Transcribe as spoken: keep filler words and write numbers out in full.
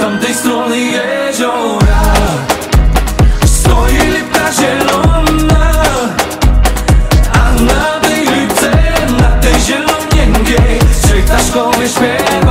tamtej strony jeziora stoi lipka zielona, a na tej lipce, na tej zielonieńkiej trzej ptaszkowie śpiewa.